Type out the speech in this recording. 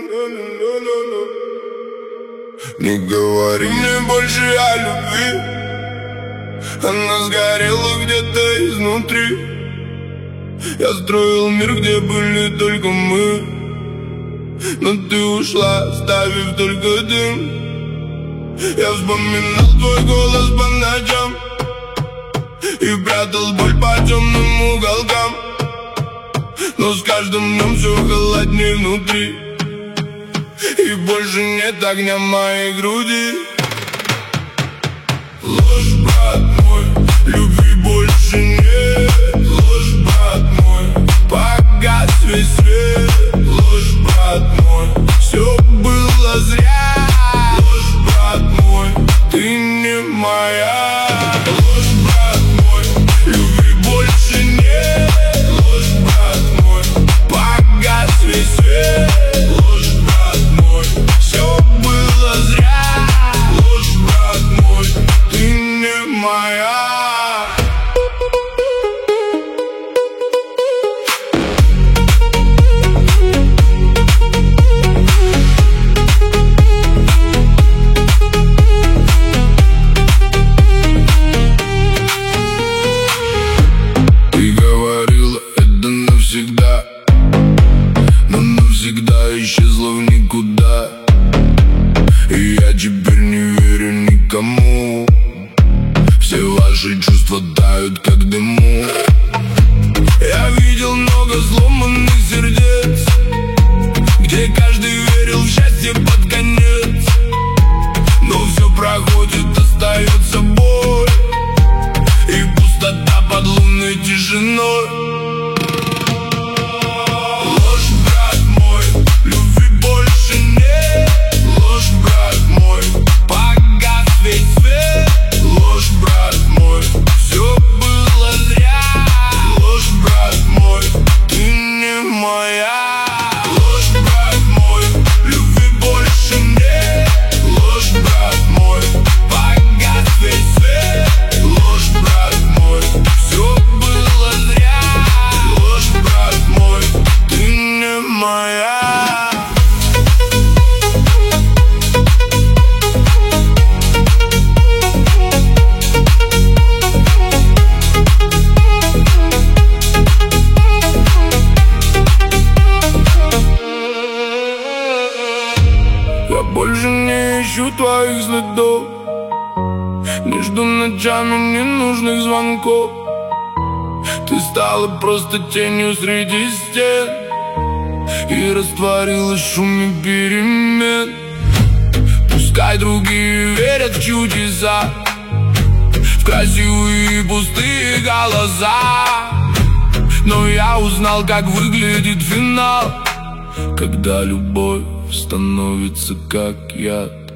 Не говори мне больше о любви, она сгорела где-то изнутри. Я строил мир, где были только мы, но ты ушла, оставив только дым. Я вспоминал твой голос по ночам и прятал боль по темным уголкам, но с каждым днем все холоднее внутри, и больше нет огня в моей груди. Ложь, брат мой, любви больше нет. Ложь, брат мой, погас весь свет. Ложь, брат мой, все было зря. Ложь, брат мой, ты не моя. Ложь, брат мой, любви больше нет. Ложь, брат мой, погас весь свет. Ложь, брат мой, все было зря. Ложь, брат мой, ты не моя. Исчезла в никуда, и я теперь не верю никому. Все ваши чувства тают, как дыму. Я видел много сломанных сердец, где каждый верил в счастье под конец, но все проходит, остается боль и пустота под лунной тишиной. Я больше не ищу твоих следов, не жду ночами ненужных звонков. Ты стала просто тенью среди стен и растворилась в шуме перемен. Пускай другие верят в чудеса, в красивые пустые голоса, но я узнал, как выглядит финал, когда любовь становится как яд.